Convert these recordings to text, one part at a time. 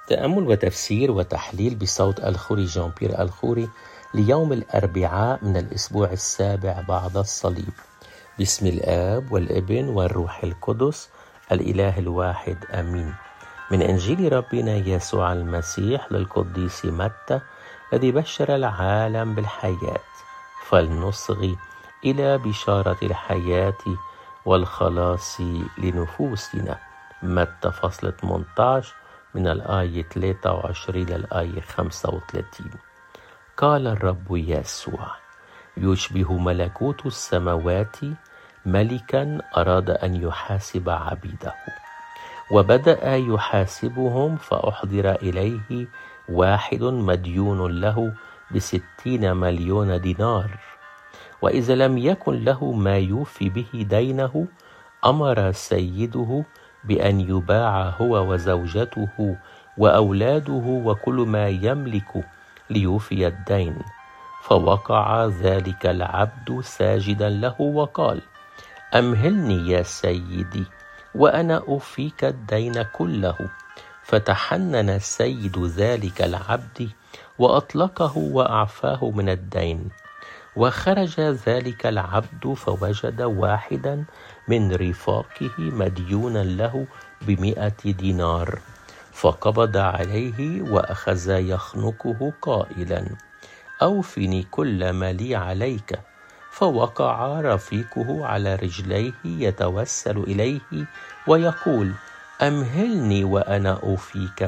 تأمل وتفسير وتحليل بصوت الخوري جان بيير الخوري ليوم الأربعاء من الأسبوع السابع بعد الصليب. باسم الآب والابن والروح القدس الإله الواحد آمين. من إنجيل ربنا يسوع المسيح للقديس متى الذي بشر العالم بالحياة، فلنصغي إلى بشارة الحياة والخلاص لنفوسنا. متى فصل 18 من الآية 23 للآية 35. قال الرب يسوع: يشبه ملكوت السماوات ملكا أراد أن يحاسب عبيده، وبدأ يحاسبهم، فأحضر إليه واحد مديون له ب60 مليون دينار، وإذا لم يكن له ما يوفي به دينه، أمر سيده بأن يباع هو وزوجته وأولاده وكل ما يملك ليوفي الدين. فوقع ذلك العبد ساجدا له وقال: أمهلني يا سيدي وأنا أوفيك الدين كله. فتحنن سيد ذلك العبد وأطلقه وأعفاه من الدين. وخرج ذلك العبد فوجد واحدا من رفاقه مديونا له ب100 دينار، فقبض عليه وأخذ يخنقه قائلا: أوفني كل ما لي عليك. فوقع رفيقه على رجليه يتوسل إليه ويقول: أمهلني وأنا أوفيك.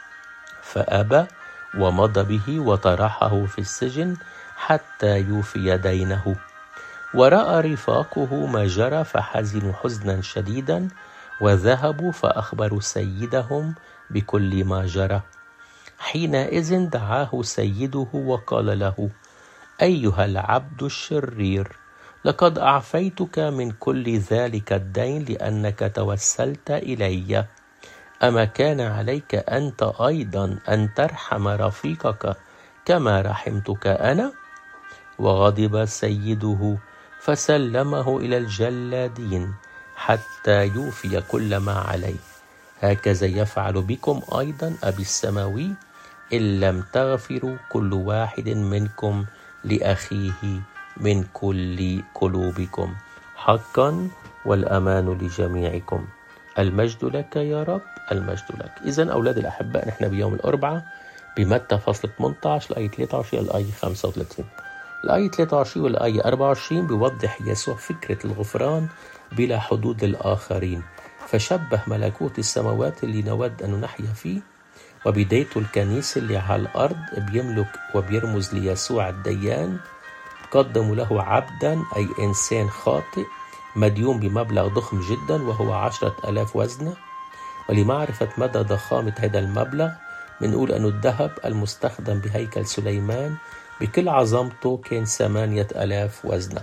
فأبى ومضى به وطرحه في السجن حتى يوفي دينه. ورأى رفاقه ما جرى فحزنوا حزنا شديدا، وذهبوا فأخبروا سيدهم بكل ما جرى. حينئذ دعاه سيده وقال له: أيها العبد الشرير، لقد أعفيتك من كل ذلك الدين لأنك توسلت إلي. أما كان عليك أنت أيضا أن ترحم رفيقك كما رحمتك أنا؟ وغضب سيده فسلمه إلى الجلادين حتى يوفي كل ما عليه. هكذا يفعل بكم أيضا أبي السماوي إن لم تغفروا كل واحد منكم لأخيه من كل قلوبكم. حقا والأمان لجميعكم. المجد لك يا رب، المجد لك. إذن أولاد الأحباء، نحن بيوم الأربعاء بمتى فصل 18 الآية 23 الآية 35. الآية 23 والآية 24 بيوضح يسوع فكرة الغفران بلا حدود للآخرين، فشبه ملكوت السماوات اللي نود أن نحيا فيه وبدايته الكنيسة اللي على الأرض بيملك وبيرمز ليسوع الديان. قدموا له عبدا أي إنسان خاطئ مديون بمبلغ ضخم جدا وهو 10,000 وزنة. ولمعرفة مدى ضخامة هذا المبلغ بنقول أن الذهب المستخدم بهيكل سليمان بكل عظمته كان 8,000 وزنة،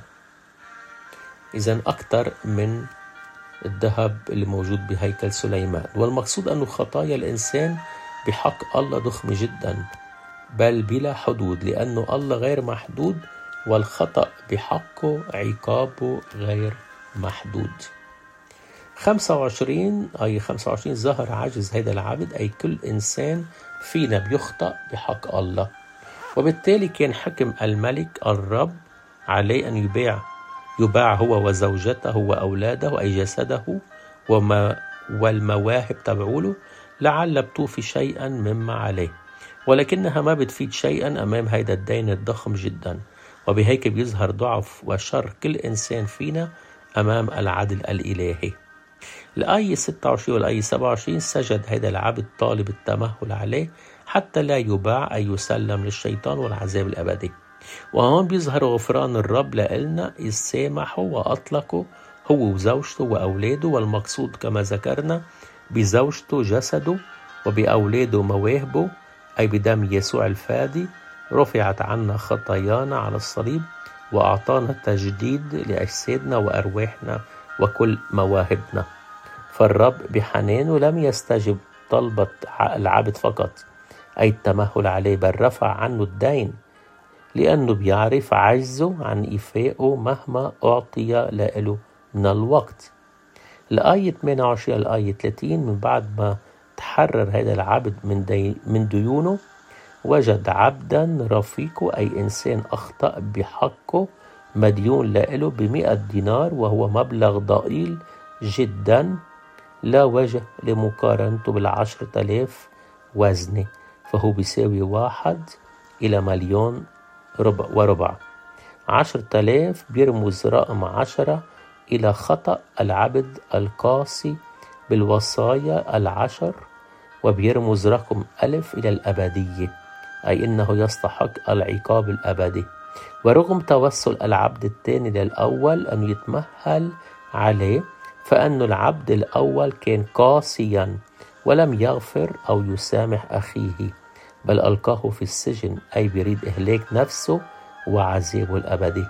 إذن أكثر من الذهب اللي موجود بهيكل سليمان. والمقصود أنه خطايا الإنسان بحق الله ضخم جدا بل بلا حدود، لأنه الله غير محدود والخطأ بحقه عقابه غير محدود. 25 آية 25 ظهر عجز هذا العبد، أي كل إنسان فينا بيخطأ بحق الله، وبالتالي كان حكم الملك الرب عليه أن يباع هو وزوجته وأولاده أي جسده والمواهب تبعوله لعل بتوفي شيئا مما عليه، ولكنها ما بتفيد شيئا أمام هذا الدين الضخم جدا. وبهيك بيظهر ضعف وشر كل إنسان فينا أمام العدل الإلهي. الآية 26 والآية 27 سجد هذا العبد طالب التمهل عليه حتى لا يباع أي يسلم للشيطان والعذاب الأبدي. وهون بيظهر غفران الرب لإلنا إذ سامحوا وأطلقوا هو وزوجته وأولاده، والمقصود كما ذكرنا بزوجته جسده وبأولاده مواهبه، أي بدم يسوع الفادي رفعت عنا خطايانا على الصليب وأعطانا تجديد لأجسادنا وأرواحنا وكل مواهبنا. فالرب بحنانه لم يستجب طلبة العبد فقط أي التمهل عليه، بل رفع عنه الدين لأنه بيعرف عجزه عن إيفائه مهما أعطي له من الوقت. الآية 28 الآية 30 من بعد ما تحرر هذا العبد من ديونه، وجد عبدا رفيقه أي إنسان أخطأ بحقه مديون له ب100 دينار، وهو مبلغ ضئيل جدا لا وجه لمقارنته بال10,000 وزنه، فهو بيساوي 1:1,000,000 10,000 بيرمز رقم 10 إلى خطأ العبد القاسي بالوصايا 10، وبيرمز رقم 1000 إلى الأبدية، أي إنه يستحق العقاب الأبدي. ورغم توسل العبد الثاني للأول أن يتمهل عليه، فأن العبد الأول كان قاسيا ولم يغفر أو يسامح أخيه، بل ألقاه في السجن، أي بيريد إهلاك نفسه وعذابه الأبدي.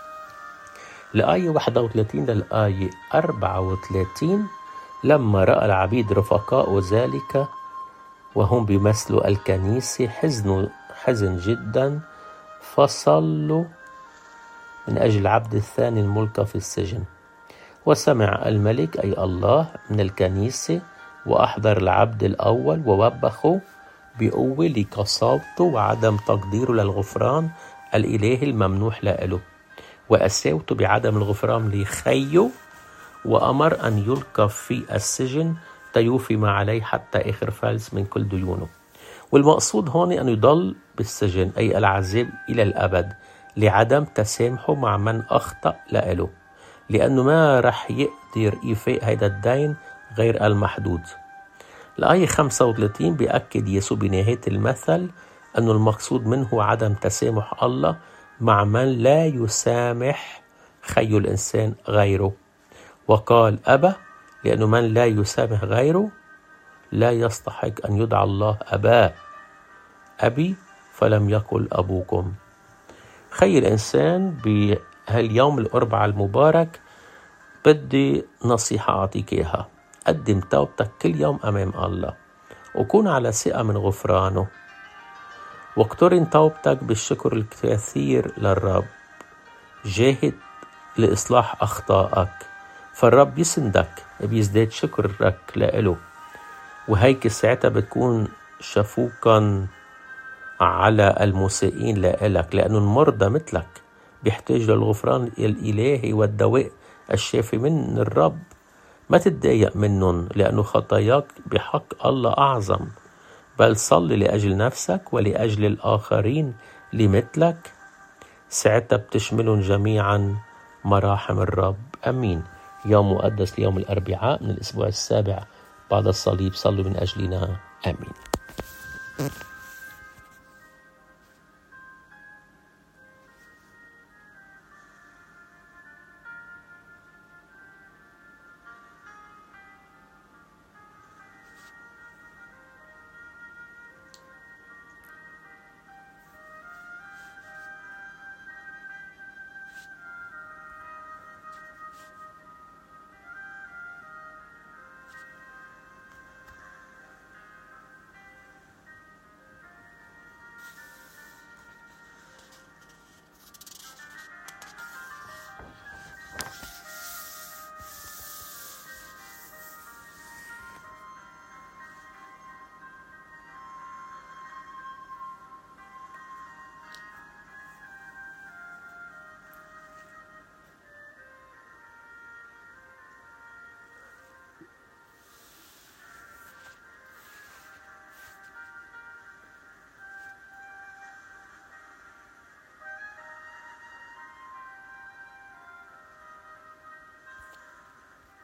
الآية 31 للآية 34: لما رأى العبيد رفقاء ذلك وهم بيمثلوا الكنيسة حزن جدا، فصلوا من أجل العبد الثاني الملقى في السجن. وسمع الملك أي الله من الكنيسة، وأحضر العبد الأول ووبخه بقوة لقساوته وعدم تقديره للغفران الإلهي الممنوح له، وقساوته بعدم الغفران لخيه، وأمر أن يلقى في السجن تيوفي ما عليه حتى آخر فلس من كل ديونه. والمقصود هون أن يضل بالسجن، أي العذاب إلى الأبد، لعدم تسامحه مع من أخطأ له، لأنه ما رح يقدر يفاق هذا الدين غير المحدود. الآية 35 بيأكد يسوع بنهاية المثل أن المقصود منه عدم تسامح الله مع من لا يسامح خي الإنسان غيره، وقال أبا، لأنه من لا يسامح غيره لا يستحق أن يدعى الله أباه. أبي فلم يقل أبوكم. خي الإنسان بهاليوم الأربعاء المبارك بدي نصيحة أعطيك إياها: قدم توبتك كل يوم أمام الله، وكون على ثقة من غفرانه، واقترن توبتك بالشكر الكثير للرب. جاهد لإصلاح أخطائك، فالرب يسندك بيزداد شكرك له، وهيك ساعتها بتكون شفوقا على المسيئين لك، لأنه المرضى مثلك بيحتاج للغفران الإلهي والدواء الشافي من الرب. ما تتضايق منهم، لأنه خطاياك بحق الله أعظم، بل صلي لأجل نفسك ولأجل الآخرين لمثلك، ساعتها بتشملهم جميعا مراحم الرب. أمين. يوم مقدس ليوم الأربعاء من الأسبوع السابع بعد الصليب، صلوا من أجلنا. آمين.